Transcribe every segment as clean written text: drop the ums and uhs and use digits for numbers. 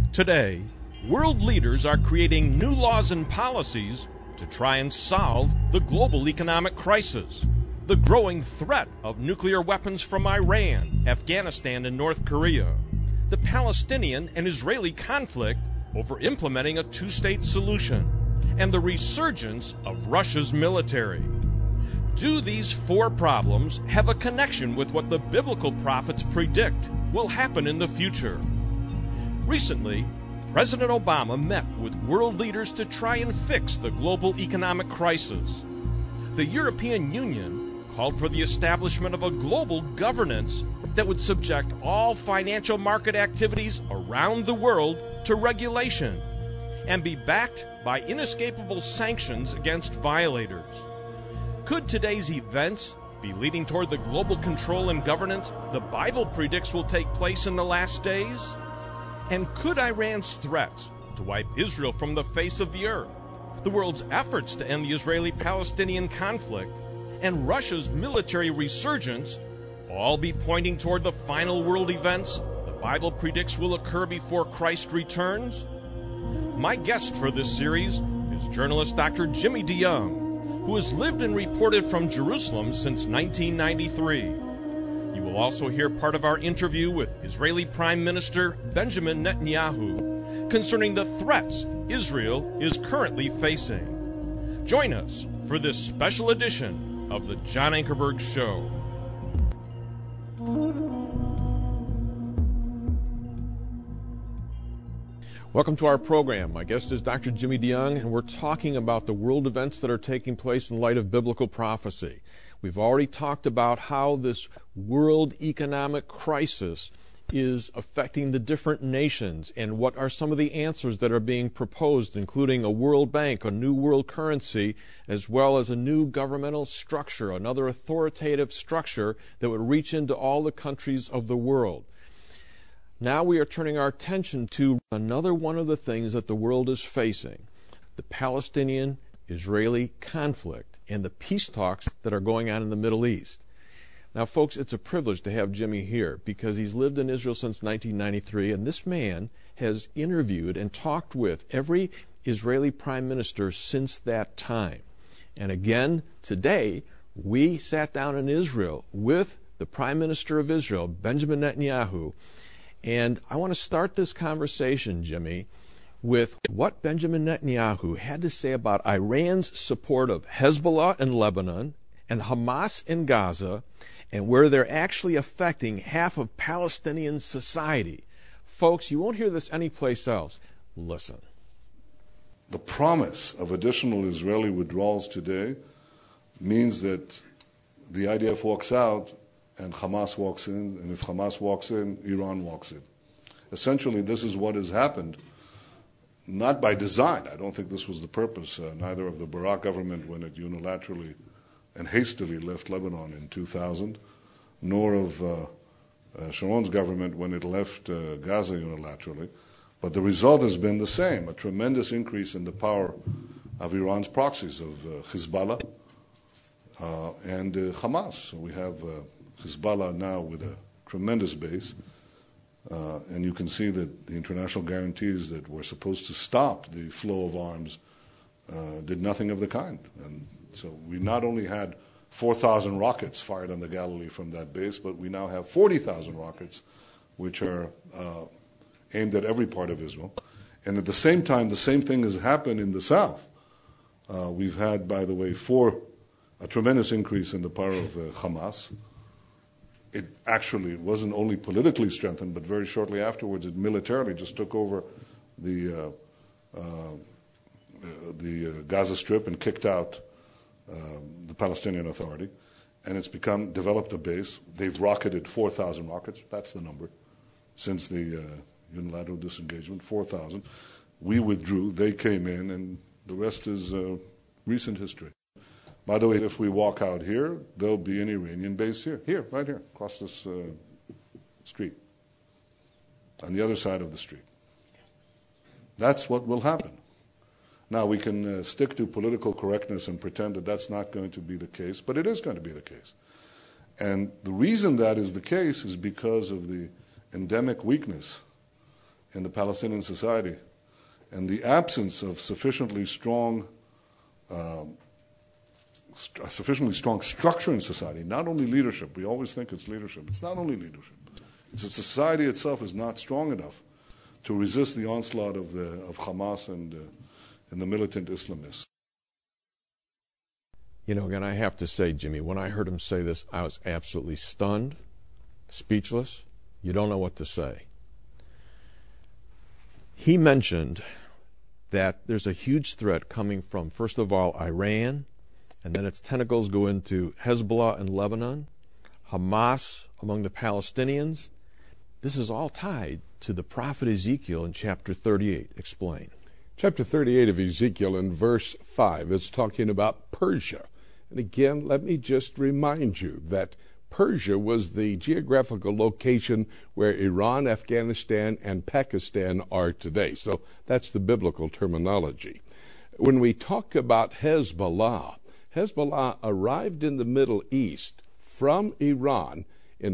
Today, world leaders are creating new laws and policies to try and solve the global economic crisis, the growing threat of nuclear weapons from Iran, Afghanistan, and North Korea, the Palestinian and Israeli conflict over implementing a two-state solution, and the resurgence of Russia's military. Do these four problems have a connection with what the biblical prophets predict will happen in the future? Recently, President Obama met with world leaders to try and fix the global economic crisis. The European Union called for the establishment of a global governance that would subject all financial market activities around the world to regulation and be backed by inescapable sanctions against violators. Could today's events be leading toward the global control and governance the Bible predicts will take place in the last days? And could Iran's threats to wipe Israel from the face of the earth, the world's efforts to end the Israeli-Palestinian conflict, and Russia's military resurgence all be pointing toward the final world events the Bible predicts will occur before Christ returns? My guest for this series is journalist Dr. Jimmy DeYoung, who has lived and reported from Jerusalem since 1993. You will also hear part of our interview with Israeli Prime Minister Benjamin Netanyahu concerning the threats Israel is currently facing. Join us for this special edition of the John Ankerberg Show. Welcome to our program. My guest is Dr. Jimmy DeYoung, and we're talking about the world events that are taking place in light of biblical prophecy. We've already talked about how this world economic crisis is affecting the different nations and what are some of the answers that are being proposed, including a world bank, a new world currency, as well as a new governmental structure, another authoritative structure that would reach into all the countries of the world. Now we are turning our attention to another one of the things that the world is facing, the Palestinian-Israeli conflict and the peace talks that are going on in the Middle East. Now, folks, it's a privilege to have Jimmy here because he's lived in Israel since 1993, and this man has interviewed and talked with every Israeli prime minister since that time. And again, today, we sat down in Israel with the Prime Minister of Israel, Benjamin Netanyahu, and I want to start this conversation, Jimmy, with what Benjamin Netanyahu had to say about Iran's support of Hezbollah in Lebanon and Hamas in Gaza, and where they're actually affecting half of Palestinian society. Folks, you won't hear this anyplace else. Listen. The promise of additional Israeli withdrawals today means that the IDF walks out and Hamas walks in, and if Hamas walks in, Iran walks in. Essentially, this is what has happened, not by design. I don't think this was the purpose, neither of the Barak government when it unilaterally and hastily left Lebanon in 2000, nor of Sharon's government when it left Gaza unilaterally. But the result has been the same, a tremendous increase in the power of Iran's proxies, of Hezbollah and Hamas. So we have Hezbollah now with a tremendous base, and you can see that the international guarantees that were supposed to stop the flow of arms did nothing of the kind. And so we not only had 4,000 rockets fired on the Galilee from that base, but we now have 40,000 rockets which are aimed at every part of Israel. And at the same time, the same thing has happened in the south. We've had, by the way, a tremendous increase in the power of Hamas. It actually wasn't only politically strengthened, but very shortly afterwards it militarily just took over the Gaza Strip and kicked out the Palestinian Authority. And it's developed a base. They've rocketed 4,000 rockets. That's the number since the unilateral disengagement, 4,000. We withdrew. They came in, and the rest is recent history. By the way, if we walk out here, there'll be an Iranian base here, right here, across this street, on the other side of the street. That's what will happen. Now, we can stick to political correctness and pretend that that's not going to be the case, but it is going to be the case. And the reason that is the case is because of the endemic weakness in the Palestinian society and the absence of sufficiently strong structure in society, not only leadership. We always think it's leadership. It's not only leadership. It's that society itself is not strong enough to resist the onslaught of Hamas and the militant Islamists. You know, again, I have to say, Jimmy, when I heard him say this, I was absolutely stunned, speechless. You don't know what to say. He mentioned that there's a huge threat coming from, first of all, Iran, and then its tentacles go into Hezbollah in Lebanon, Hamas among the Palestinians. This is all tied to the prophet Ezekiel in chapter 38. Explain. Chapter 38 of Ezekiel in verse 5 is talking about Persia. And again, let me just remind you that Persia was the geographical location where Iran, Afghanistan, and Pakistan are today. So that's the biblical terminology. When we talk about Hezbollah, Hezbollah arrived in the Middle East from Iran in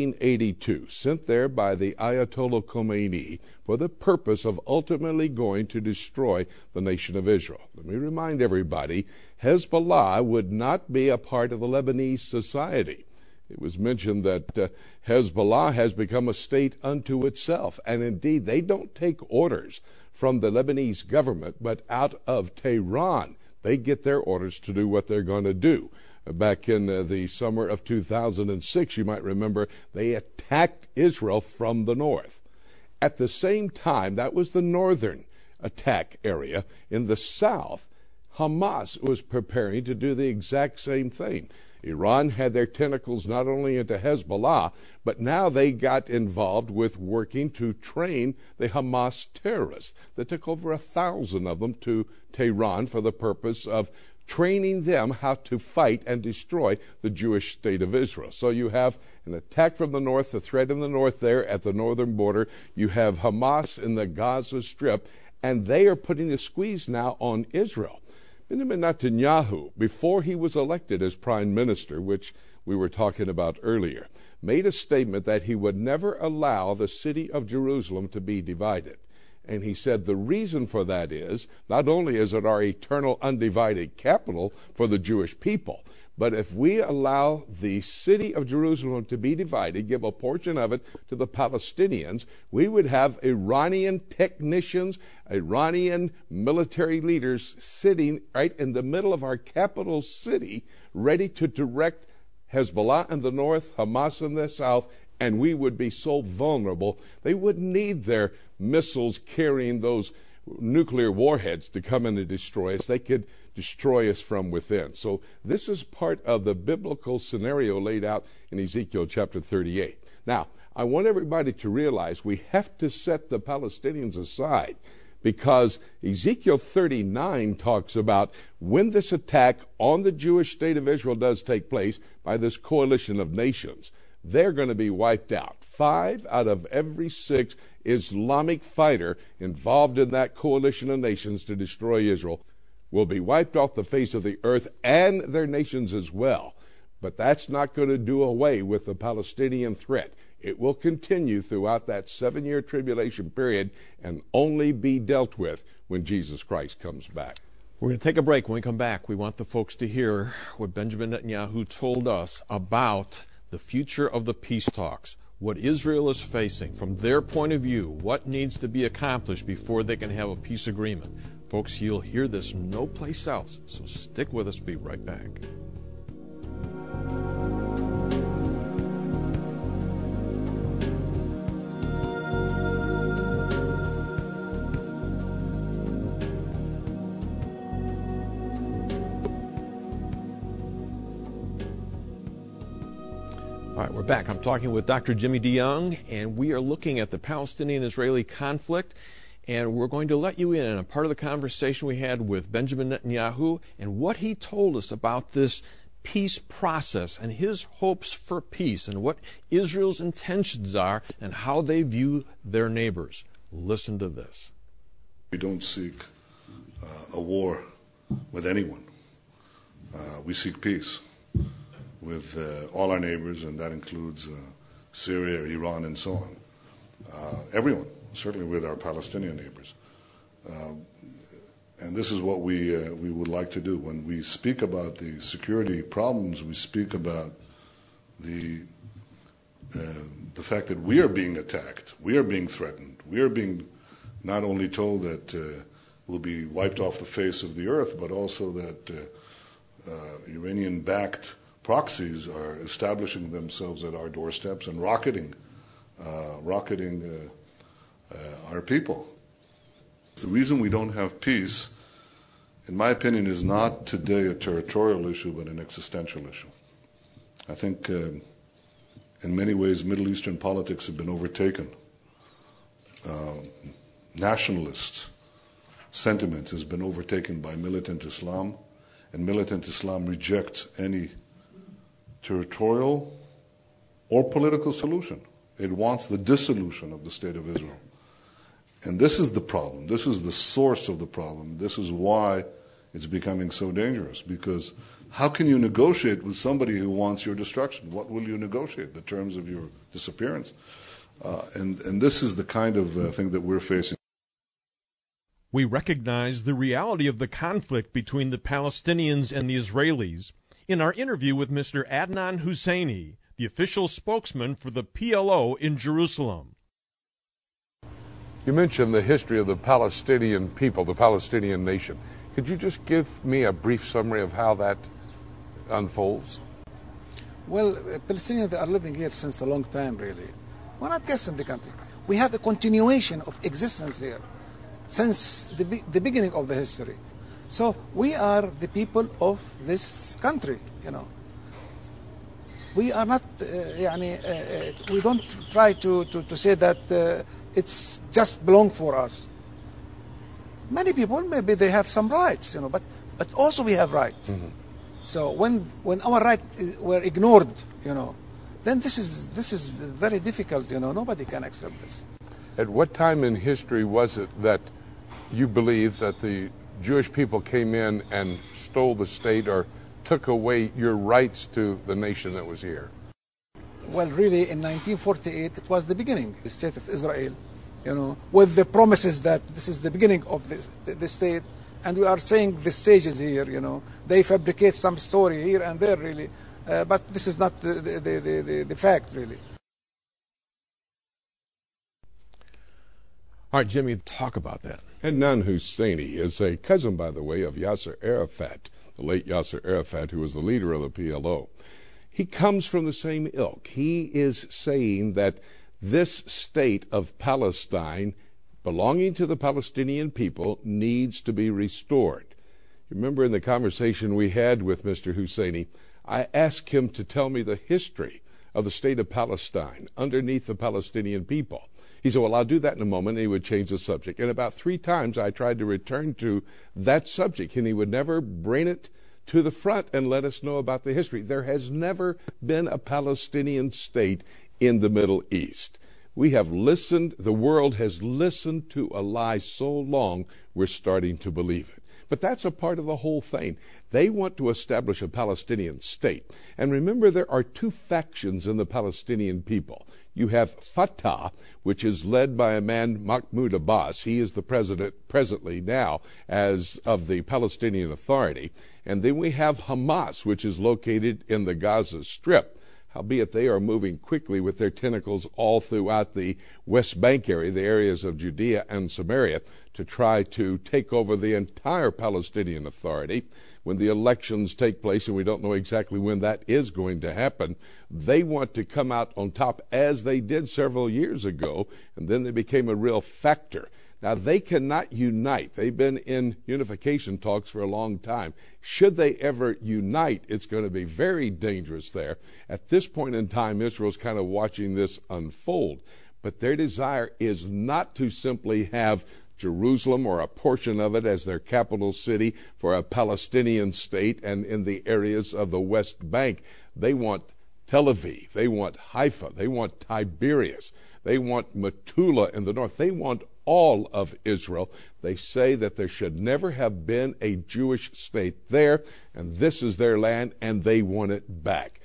1982, sent there by the Ayatollah Khomeini for the purpose of ultimately going to destroy the nation of Israel. Let me remind everybody, Hezbollah would not be a part of the Lebanese society. It was mentioned that Hezbollah has become a state unto itself, and indeed they don't take orders from the Lebanese government, but out of Tehran. They get their orders to do what they're going to do. Back in the summer of 2006, you might remember, they attacked Israel from the north. At the same time, that was the northern attack area. In the south, Hamas was preparing to do the exact same thing. Iran had their tentacles not only into Hezbollah, but now they got involved with working to train the Hamas terrorists. They took over 1,000 of them to Tehran for the purpose of training them how to fight and destroy the Jewish state of Israel. So you have an attack from the north, the threat in the north there at the northern border. You have Hamas in the Gaza Strip, and they are putting the squeeze now on Israel. Benjamin Netanyahu, before he was elected as prime minister, which we were talking about earlier, made a statement that he would never allow the city of Jerusalem to be divided. And he said the reason for that is, not only is it our eternal undivided capital for the Jewish people, but if we allow the city of Jerusalem to be divided, give a portion of it to the Palestinians, we would have Iranian technicians, Iranian military leaders sitting right in the middle of our capital city, ready to direct Hezbollah in the north, Hamas in the south, and we would be so vulnerable. They wouldn't need their missiles carrying those nuclear warheads to come in and destroy us. They could destroy us from within. So this is part of the biblical scenario laid out in Ezekiel chapter 38. Now, I want everybody to realize we have to set the Palestinians aside, because Ezekiel 39 talks about when this attack on the Jewish state of Israel does take place by this coalition of nations, they're going to be wiped out. 5 out of every 6 Islamic fighter involved in that coalition of nations to destroy Israel will be wiped off the face of the earth, and their nations as well. But that's not going to do away with the Palestinian threat. It will continue throughout that 7-year tribulation period and only be dealt with when Jesus Christ comes back. We're going to take a break. When we come back, we want the folks to hear what Benjamin Netanyahu told us about the future of the peace talks, what Israel is facing from their point of view, what needs to be accomplished before they can have a peace agreement. Folks, you'll hear this no place else, so stick with us. We'll be right back. All right, we're back. I'm talking with Dr. Jimmy DeYoung, and we are looking at the Palestinian-Israeli conflict. And we're going to let you in on a part of the conversation we had with Benjamin Netanyahu and what he told us about this peace process and his hopes for peace and what Israel's intentions are and how they view their neighbors. Listen to this. We don't seek a war with anyone. We seek peace with all our neighbors, and that includes Syria, Iran, and so on. Everyone. certainly with our Palestinian neighbors. And this is what we would like to do. When we speak about the security problems, we speak about the fact that we are being attacked, we are being threatened, we are being not only told that we'll be wiped off the face of the earth, but also that Iranian-backed proxies are establishing themselves at our doorsteps and rocketing our people. The reason we don't have peace, in my opinion, is not today a territorial issue, but an existential issue. I think in many ways Middle Eastern politics have been overtaken. Nationalist sentiment has been overtaken by militant Islam, and militant Islam rejects any territorial or political solution. It wants the dissolution of the State of Israel. And this is the problem. This is the source of the problem. This is why it's becoming so dangerous. Because how can you negotiate with somebody who wants your destruction? What will you negotiate? The terms of your disappearance? And this is the kind of thing that we're facing. We recognize the reality of the conflict between the Palestinians and the Israelis in our interview with Mr. Adnan Husseini, the official spokesman for the PLO in Jerusalem. You mentioned the history of the Palestinian people, the Palestinian nation. Could you just give me a brief summary of how that unfolds? Well, Palestinians are living here since a long time, really. We're not guests in the country. We have a continuation of existence here since the beginning of the history. So we are the people of this country, you know. We are not, we don't try to say that it's just belong for us. Many people, maybe they have some rights, you know, but also we have rights. Mm-hmm. So when our rights were ignored, you know, then this is very difficult, you know. Nobody can accept this. At what time in history was it that you believe that the Jewish people came in and stole the state or took away your rights to the nation that was here? Well, really, in 1948, it was the beginning, the state of Israel, you know, with the promises that this is the beginning of the state, and we are saying the stages here, you know. They fabricate some story here and there, really, but this is not the fact, really. All right, Jimmy, talk about that. Adnan Husseini is a cousin, by the way, of Yasser Arafat, the late Yasser Arafat, who was the leader of the PLO. He comes from the same ilk. He is saying that this state of Palestine, belonging to the Palestinian people, needs to be restored. Remember in the conversation we had with Mr. Husseini, I asked him to tell me the history of the state of Palestine underneath the Palestinian people. He said, well, I'll do that in a moment, and he would change the subject. And about 3 times I tried to return to that subject, and he would never bring it to the front and let us know about the history. There has never been a Palestinian state in the Middle East. We have listened, the world has listened to a lie so long, we're starting to believe it. But that's a part of the whole thing. They want to establish a Palestinian state. And remember, there are 2 factions in the Palestinian people. You have Fatah, which is led by a man, Mahmoud Abbas. He is the president presently now as of the Palestinian Authority. And then we have Hamas, which is located in the Gaza Strip. Howbeit they are moving quickly with their tentacles all throughout the West Bank area, the areas of Judea and Samaria, to try to take over the entire Palestinian Authority. When the elections take place, and we don't know exactly when that is going to happen, they want to come out on top, as they did several years ago, and then they became a real factor. Now, they cannot unite. They've been in unification talks for a long time. Should they ever unite, it's going to be very dangerous there. At this point in time, Israel's kind of watching this unfold. But their desire is not to simply have Jerusalem or a portion of it as their capital city for a Palestinian state, and in the areas of the West Bank. They want Tel Aviv. They want Haifa. They want Tiberias. They want Metula in the north. They want all of Israel. They say that there should never have been a Jewish state there, and this is their land, and they want it back.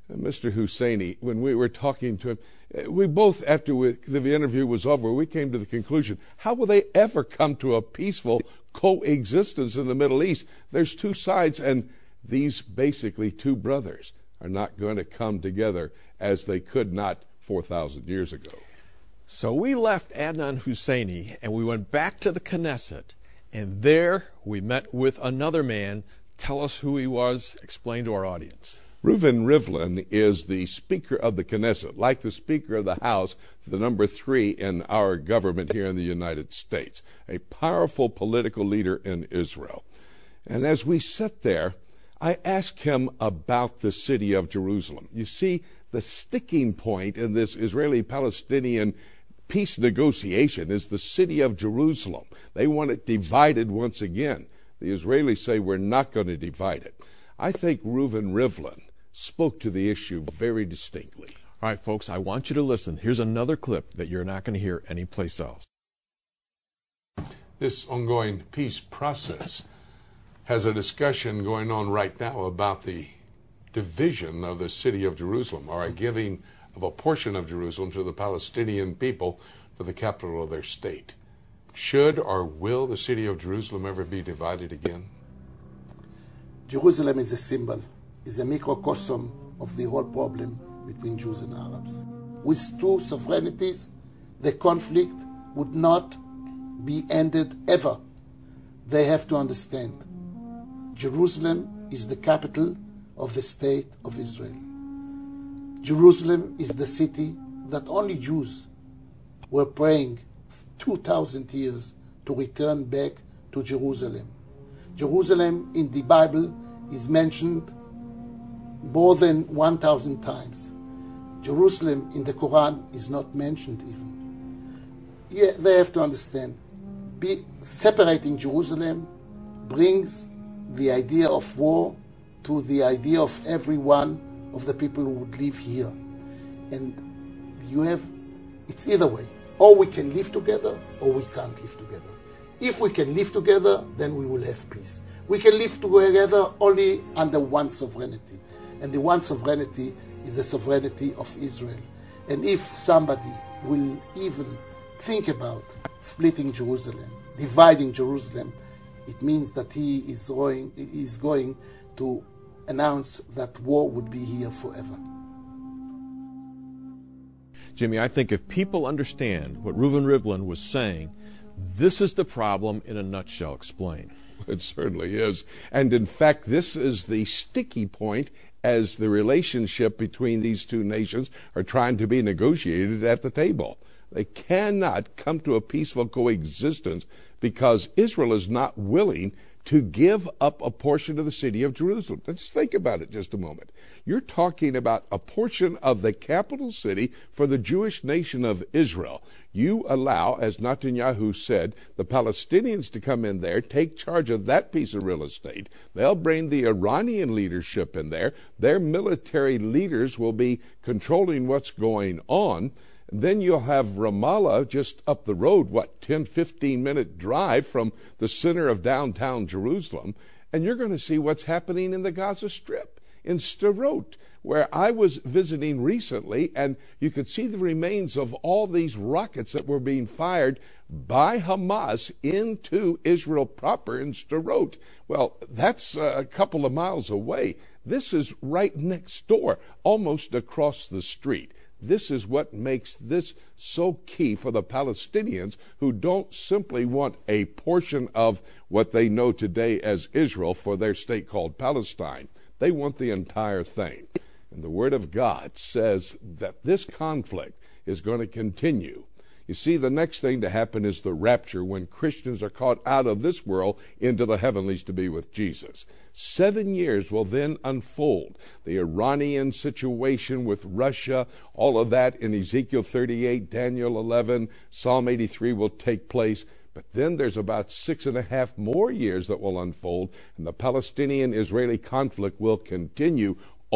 Mr. Husseini, when we were talking to him, we both, after the interview was over, we came to the conclusion, how will they ever come to a peaceful coexistence in the Middle East? There's two sides, and these basically two brothers are not going to come together as they could not 4,000 years ago. So we left Adnan Husseini and we went back to the Knesset, and there we met with another man. Tell us who he was. Explain to our audience. Reuven Rivlin is the Speaker of the Knesset, like the Speaker of the House, the number 3 in our government here in the United States, a powerful political leader in Israel. And as we sat there, I asked him about the city of Jerusalem. You see, the sticking point in this Israeli-Palestinian peace negotiation is the city of Jerusalem. They want it divided once again. The Israelis say we're not going to divide it. I think Reuven Rivlin spoke to the issue very distinctly. All right, folks, I want you to listen. Here's another clip that you're not going to hear anyplace else. This ongoing peace process has a discussion going on right now about the division of the city of Jerusalem, or a giving of a portion of Jerusalem to the Palestinian people for the capital of their state. Should or will the city of Jerusalem ever be divided again? Jerusalem is a symbol, is a microcosm of the whole problem between Jews and Arabs. With two sovereignties, the conflict would not be ended ever. They have to understand, Jerusalem is the capital of the state of Israel. Jerusalem is the city that only Jews were praying 2,000 years to return back to Jerusalem. Jerusalem in the Bible is mentioned more than 1,000 times. Jerusalem in the Quran is not mentioned even. Yeah, they have to understand, separating Jerusalem brings the idea of war to the idea of every one of the people who would live here. And it's either way. Or we can live together, or we can't live together. If we can live together, then we will have peace. We can live together only under one sovereignty. And the one sovereignty is the sovereignty of Israel. And if somebody will even think about splitting Jerusalem, dividing Jerusalem, it means that he is going to announce that war would be here forever. Jimmy, I think if people understand what Reuven Rivlin was saying, this is the problem in a nutshell. Explain. It certainly is. And in fact, this is the sticky point as the relationship between these two nations are trying to be negotiated at the table. They cannot come to a peaceful coexistence because Israel is not willing to give up a portion of the city of Jerusalem. Let's think about it just a moment. You're talking about a portion of the capital city for the Jewish nation of Israel. You allow, as Netanyahu said, the Palestinians to come in there, take charge of that piece of real estate. They'll bring the Iranian leadership in there. Their military leaders will be controlling what's going on. Then you'll have Ramallah just up the road, 10, 15-minute drive from the center of downtown Jerusalem. And you're going to see what's happening in the Gaza Strip, in Sderot, where I was visiting recently, and you could see the remains of all these rockets that were being fired by Hamas into Israel proper in Sderot. Well, that's a couple of miles away. This is right next door, almost across the street. This is what makes this so key for the Palestinians, who don't simply want a portion of what they know today as Israel for their state called Palestine. They want the entire thing. And the Word of God says that this conflict is going to continue. You see, the next thing to happen is the rapture, when Christians are caught out of this world into the heavenlies to be with Jesus. 7 years will then unfold. The Iranian situation with Russia, all of that in Ezekiel 38, Daniel 11, Psalm 83 will take place. But then there's about 6.5 more years that will unfold, and the Palestinian-Israeli conflict will continue,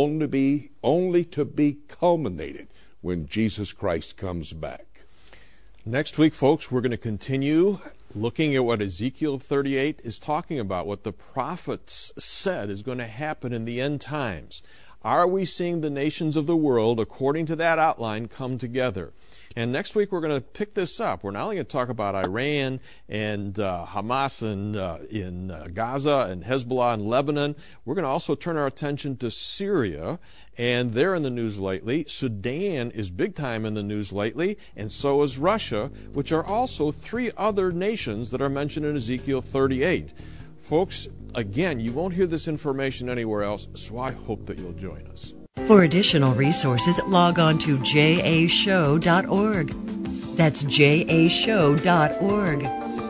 only to be culminated when Jesus Christ comes back. Next week, folks, we're going to continue looking at what Ezekiel 38 is talking about, what the prophets said is going to happen in the end times. Are we seeing the nations of the world, according to that outline, come together? And next week we're going to pick this up. We're not only going to talk about Iran and Hamas in Gaza and Hezbollah in Lebanon. We're going to also turn our attention to Syria, and they're in the news lately. Sudan is big time in the news lately, and so is Russia, which are also three other nations that are mentioned in Ezekiel 38. Folks, again, you won't hear this information anywhere else, so I hope that you'll join us. For additional resources, log on to jashow.org. That's jashow.org.